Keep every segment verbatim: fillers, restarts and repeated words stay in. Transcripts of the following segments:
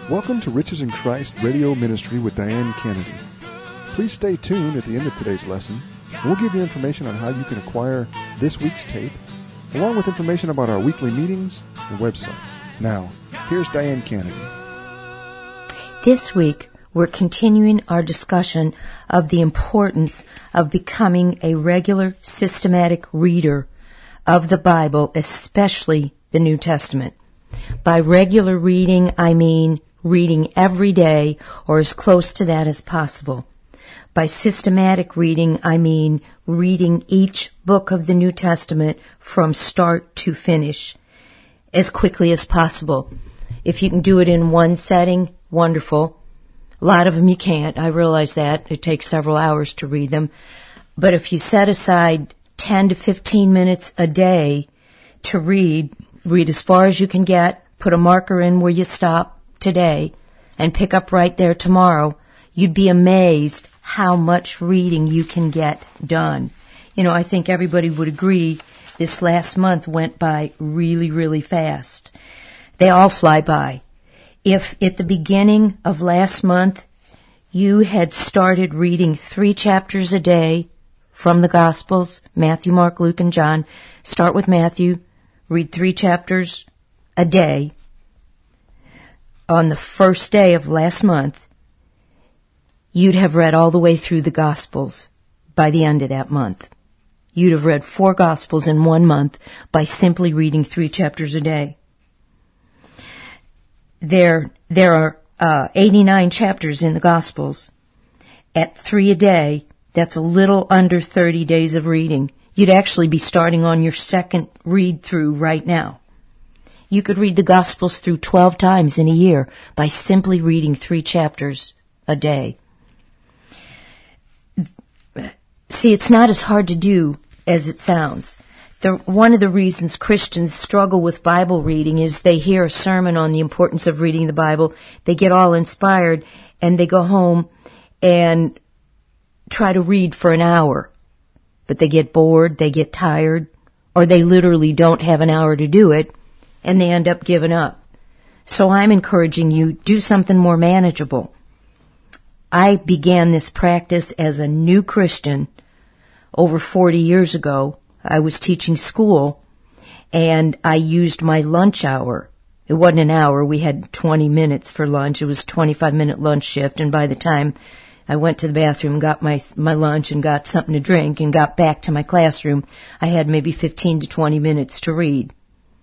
Welcome to Riches in Christ Radio Ministry with Diane Kennedy. Please stay tuned at the end of today's lesson. We'll give you information on how you can acquire this week's tape, along with information about our weekly meetings and website. Now, here's Diane Kennedy. This week, we're continuing our discussion of the importance of becoming a regular, systematic reader of the Bible, especially the New Testament. By regular reading, I mean reading every day or as close to that as possible. By systematic reading, I mean reading each book of the New Testament from start to finish as quickly as possible. If you can do it in one setting, wonderful. A lot of them you can't. I realize that. It takes several hours to read them. But if you set aside ten to fifteen minutes a day to read, read as far as you can get, put a marker in where you stop today, and pick up right there tomorrow, you'd be amazed how much reading you can get done. You know, I think everybody would agree this last month went by really, really fast. They all fly by. If at the beginning of last month you had started reading three chapters a day from the Gospels, Matthew, Mark, Luke, and John, start with Matthew, read three chapters a day. On the first day of last month, you'd have read all the way through the Gospels by the end of that month. You'd have read four Gospels in one month by simply reading three chapters a day. There, there are uh, eighty-nine chapters in the Gospels. At three a day, that's a little under thirty days of reading. You'd actually be starting on your second read-through right now. You could read the Gospels through twelve times in a year by simply reading three chapters a day. See, it's not as hard to do as it sounds. The, one of the reasons Christians struggle with Bible reading is they hear a sermon on the importance of reading the Bible, they get all inspired, and they go home and try to read for an hour. But they get bored, they get tired, or they literally don't have an hour to do it, and they end up giving up. So I'm encouraging you, do something more manageable. I began this practice as a new Christian over forty years ago. I was teaching school, and I used my lunch hour. It wasn't an hour. We had twenty minutes for lunch. It was a twenty-five minute lunch shift, and by the time I went to the bathroom, got my my lunch, and got something to drink, and got back to my classroom, I had maybe fifteen to twenty minutes to read.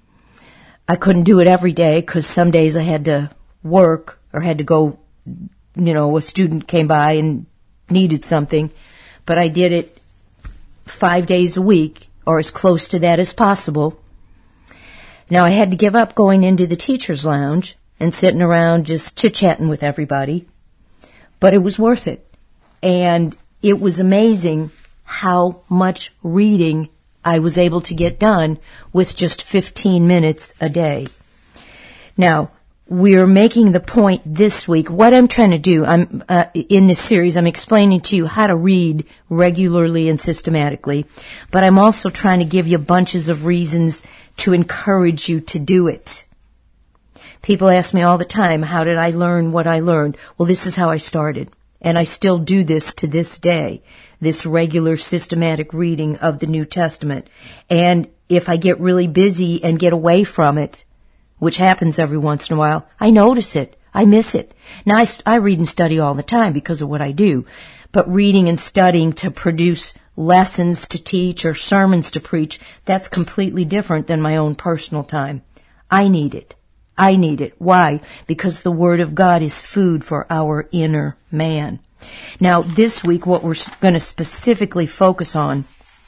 I couldn't do it every day because some days I had to work or had to go, you know, a student came by and needed something. But I did it five days a week or as close to that as possible. Now, I had to give up going into the teacher's lounge and sitting around just chit-chatting with everybody. But it was worth it. And it was amazing how much reading I was able to get done with just fifteen minutes a day. Now, we're making the point this week. What I'm trying to do, I'm uh, in this series, I'm explaining to you how to read regularly and systematically, but I'm also trying to give you bunches of reasons to encourage you to do it. People ask me all the time, how did I learn what I learned? Well, this is how I started, and I still do this to this day, this regular systematic reading of the New Testament. And if I get really busy and get away from it, which happens every once in a while, I notice it. I miss it. Now, I, I read and study all the time because of what I do. But reading and studying to produce lessons to teach or sermons to preach, that's completely different than my own personal time. I need it. I need it. Why? Because the Word of God is food for our inner man. Now, this week, what we're going to specifically focus on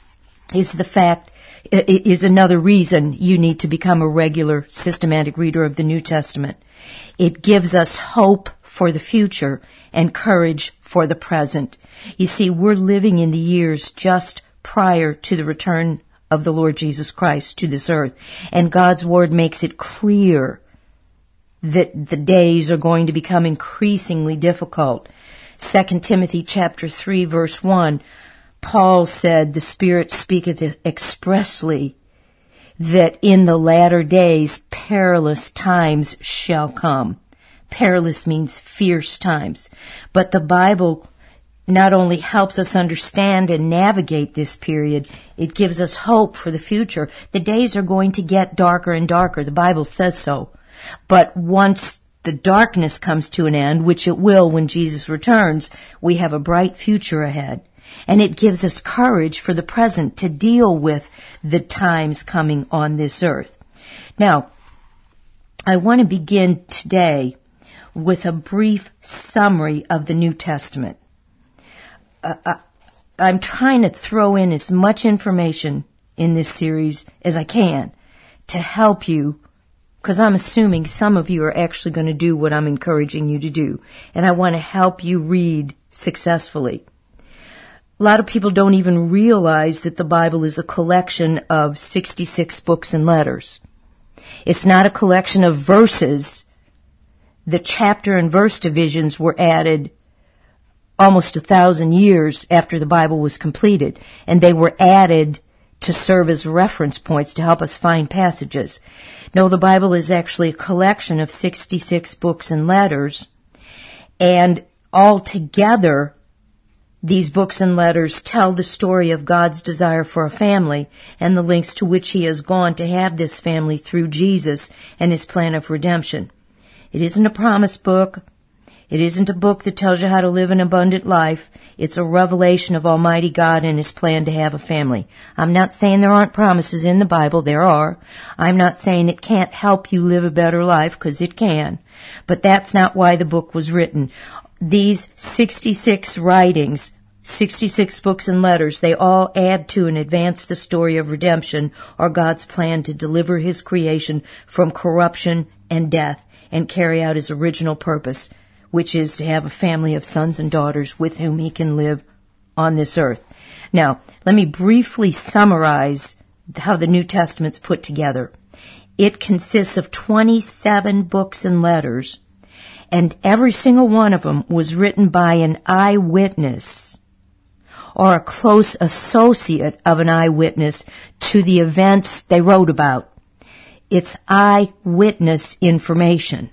is the fact is another reason you need to become a regular, systematic reader of the New Testament. It gives us hope for the future and courage for the present. You see, we're living in the years just prior to the return of the Lord Jesus Christ to this earth, and God's Word makes it clear that the days are going to become increasingly difficult. Second Timothy chapter three, verse one, Paul said, the Spirit speaketh expressly that in the latter days perilous times shall come. perilous means fierce times. But the Bible not only helps us understand and navigate this period, it gives us hope for the future. The days are going to get darker and darker. The Bible says so. But once the darkness comes to an end, which it will when Jesus returns, we have a bright future ahead. And it gives us courage for the present to deal with the times coming on this earth. Now, I want to begin today with a brief summary of the New Testament. Uh, I, I'm trying to throw in as much information in this series as I can to help you, because I'm assuming some of you are actually going to do what I'm encouraging you to do, and I want to help you read successfully. A lot of people don't even realize that the Bible is a collection of sixty-six books and letters. It's not a collection of verses. The chapter and verse divisions were added almost a thousand years after the Bible was completed, and they were added to serve as reference points to help us find passages. No, the Bible is actually a collection of sixty-six books and letters, and altogether, these books and letters tell the story of God's desire for a family and the lengths to which He has gone to have this family through Jesus and His plan of redemption. It isn't a promise book. It isn't a book that tells you how to live an abundant life. It's a revelation of Almighty God and His plan to have a family. I'm not saying there aren't promises in the Bible. There are. I'm not saying it can't help you live a better life, because it can. But that's not why the book was written. These sixty-six writings, sixty-six books and letters, they all add to and advance the story of redemption, or God's plan to deliver His creation from corruption and death and carry out His original purpose, which is to have a family of sons and daughters with whom He can live on this earth. Now, let me briefly summarize how the New Testament's put together. It consists of twenty-seven books and letters, and every single one of them was written by an eyewitness or a close associate of an eyewitness to the events they wrote about. It's eyewitness information.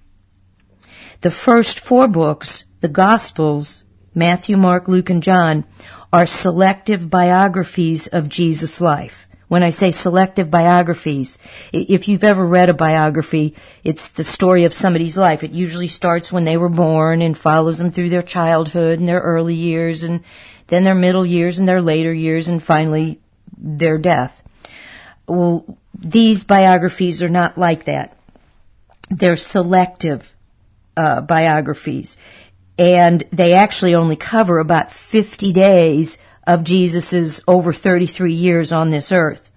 The first four books, the Gospels, Matthew, Mark, Luke, and John, are selective biographies of Jesus' life. When I say selective biographies, if you've ever read a biography, it's the story of somebody's life. It usually starts when they were born and follows them through their childhood and their early years, and then their middle years and their later years, and finally their death. Well, these biographies are not like that. They're selective uh, biographies, and they actually only cover about fifty days of Jesus's over thirty-three years on this earth.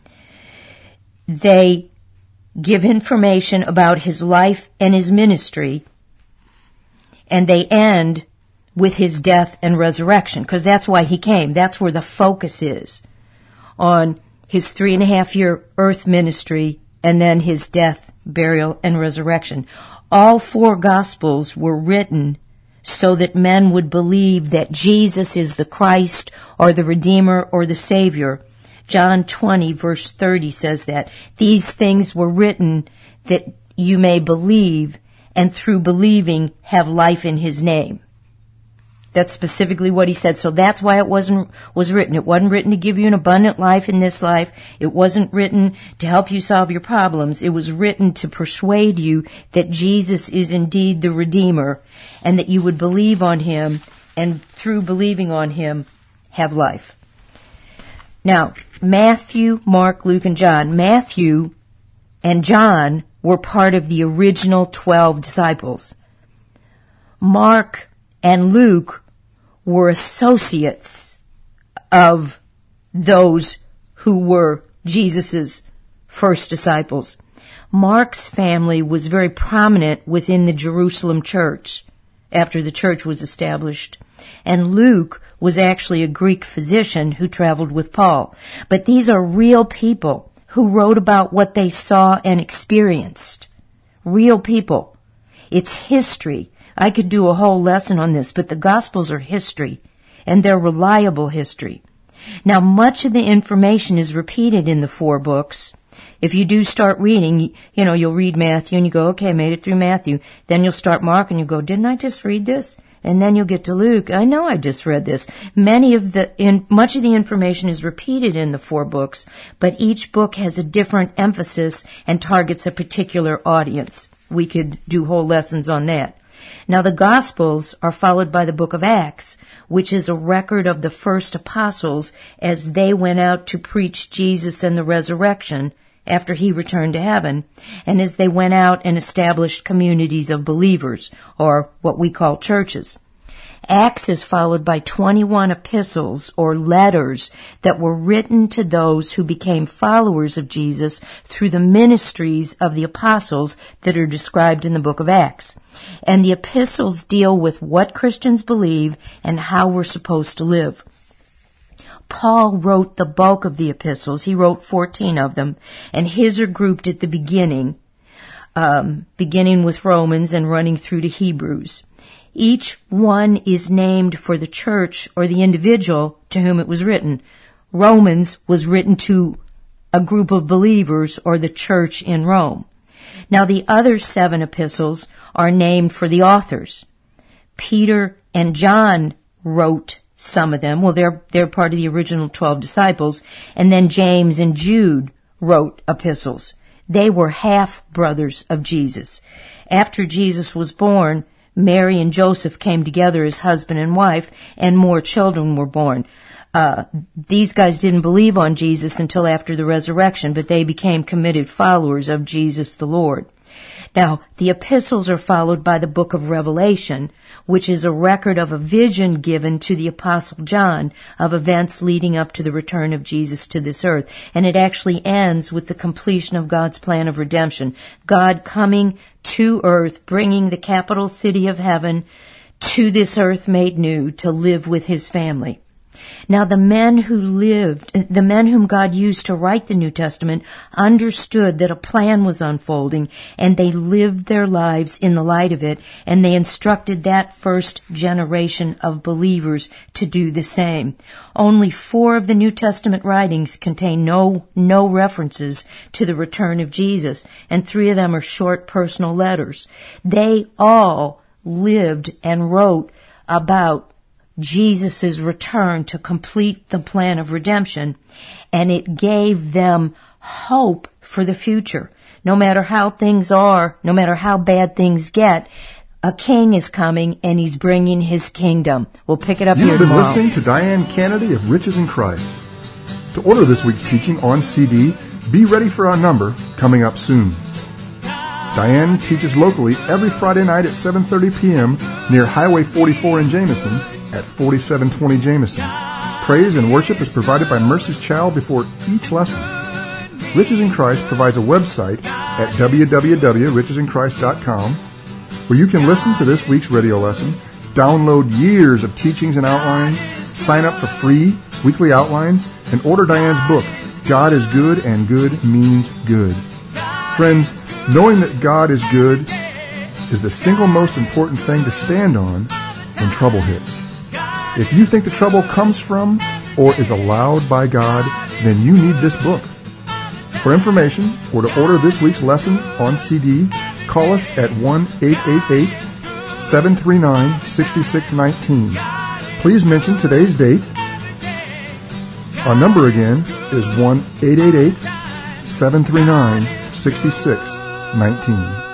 They give information about His life and His ministry, and they end with His death and resurrection, because that's why He came. That's where the focus is, on His three and a half year earth ministry and then His death, burial, and resurrection. All four Gospels were written so that men would believe that Jesus is the Christ or the Redeemer or the Savior. John twenty verse thirty says that. These things were written that you may believe, and through believing have life in His name. That's specifically what He said. So that's why it wasn't was written. It wasn't written to give you an abundant life in this life. It wasn't written to help you solve your problems. It was written to persuade you that Jesus is indeed the Redeemer, and that you would believe on Him, and through believing on Him, have life. Now, Matthew, Mark, Luke, and John. Matthew and John were part of the original twelve disciples. Mark and Luke were associates of those who were Jesus's first disciples. Mark's family was very prominent within the Jerusalem church after the church was established, and Luke was actually a Greek physician who traveled with Paul. But these are real people who wrote about what they saw and experienced. Real people. It's history. I could do a whole lesson on this, but the Gospels are history, and they're reliable history. Now, much of the information is repeated in the four books. if you do start reading, you know, you'll read Matthew and you go, okay, I made it through Matthew. Then you'll start Mark and you go, didn't I just read this? And then you'll get to Luke. I know I just read this. Many of the, in, much of the information is repeated in the four books, but each book has a different emphasis and targets a particular audience. We could do whole lessons on that. Now, the Gospels are followed by the book of Acts, which is a record of the first apostles as they went out to preach Jesus and the resurrection after he returned to heaven, and as they went out and established communities of believers, or what we call churches. Acts is followed by twenty-one epistles or letters that were written to those who became followers of Jesus through the ministries of the apostles that are described in the book of Acts. And the epistles deal with what Christians believe and how we're supposed to live. Paul wrote the bulk of the epistles. He wrote fourteen of them, and his are grouped at the beginning, um, beginning with Romans and running through to Hebrews. Each one is named for the church or the individual to whom it was written. Romans was written to a group of believers or the church in Rome. Now, the other seven epistles are named for the authors. Peter and John wrote some of them. Well, they're, they're part of the original twelve disciples. And then James and Jude wrote epistles. They were half-brothers of Jesus. After Jesus was born, Mary and Joseph came together as husband and wife, and more children were born. Uh, these guys didn't believe on Jesus until after the resurrection, but they became committed followers of Jesus the Lord. Now, the epistles are followed by the book of Revelation, which is a record of a vision given to the Apostle John of events leading up to the return of Jesus to this earth. And it actually ends with the completion of God's plan of redemption. God coming to earth, bringing the capital city of heaven to this earth made new to live with his family. Now, the men who lived, the men whom God used to write the New Testament understood that a plan was unfolding, and they lived their lives in the light of it, and they instructed that first generation of believers to do the same. Only four of the New Testament writings contain no, no references to the return of Jesus, and three of them are short personal letters. They all lived and wrote about Jesus' return to complete the plan of redemption, and it gave them hope for the future. No matter how things are, no matter how bad things get, a king is coming and he's bringing his kingdom. We'll pick it up You've here been tomorrow. listening to Diane Kennedy of Riches in Christ. To order this week's teaching on C D, be ready for our number coming up soon. Diane teaches locally every Friday night at seven thirty p.m. near Highway forty-four in Jameson at forty-seven twenty Jameson. Praise and worship is provided by Mercy's Child before each lesson. Riches in Christ provides a website at w w w dot riches in christ dot com where you can listen to this week's radio lesson, download years of teachings and outlines, sign up for free weekly outlines, and order Diane's book, God is Good and Good Means Good. Friends, knowing that God is good is the single most important thing to stand on when trouble hits. If you think the trouble comes from or is allowed by God, then you need this book. For information or to order this week's lesson on C D, call us at one eight eight eight, seven three nine, six six one nine. Please mention today's date. Our number again is one eight eight eight, seven three nine, six six one nine.